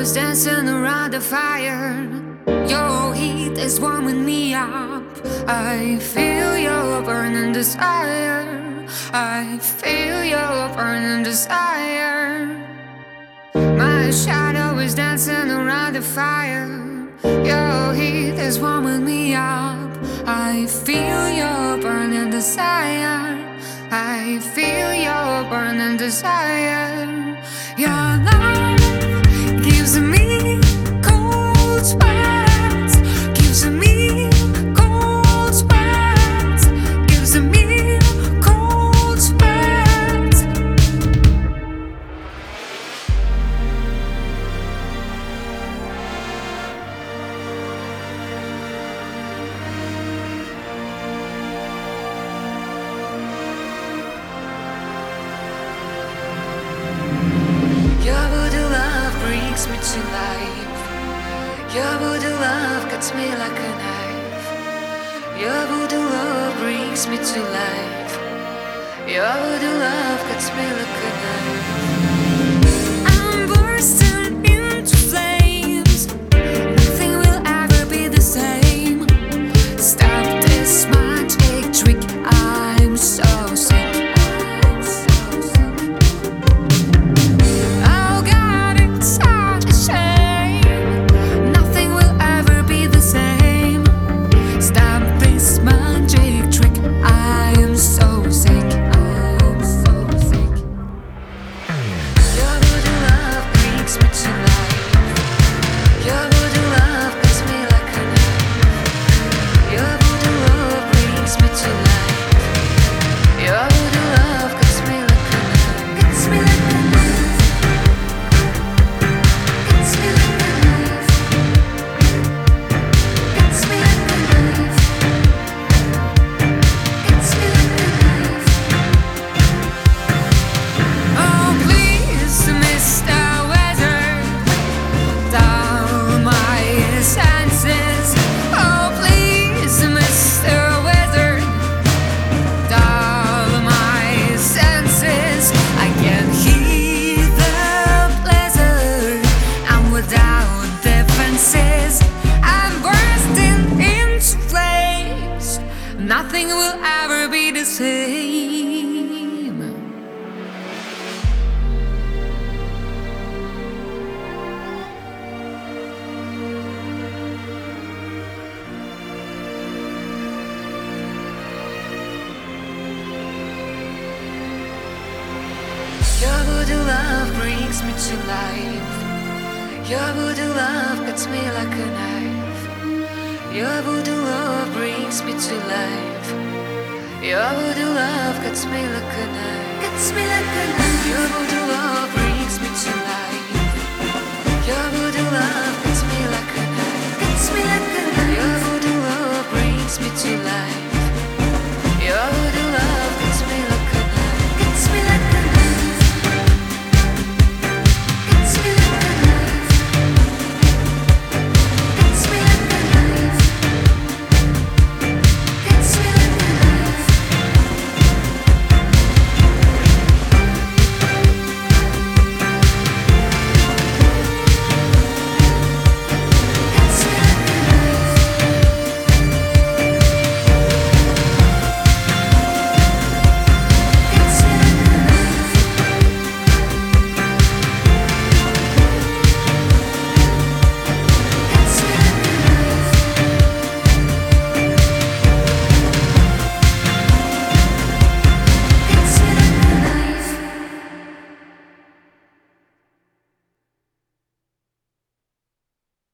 was dancing around the fire. Your heat is warming me up. I feel your burning desire. I feel your burning desire. My shadow is dancing around the fire. Your heat is warming me up. I feel your burning desire. I feel your burning desire. Your love gives me cold sweats, gives me cold sweats, gives me cold sweats. Your voodoo love brings me to life. Your voodoo love cuts me like a knife. Your voodoo love brings me to life. Your voodoo love cuts me like a knife. I'm bursting into flames. Nothing will ever be the same. Stop this magic trick. I'm so sick. Nothing will ever be the same. Your voodoo love brings me to life. Your voodoo love cuts me like a knife. Your voodoo love brings me to life. Your voodoo love cuts me like a knife. Cuts me like a knife. Your voodoo love brings me to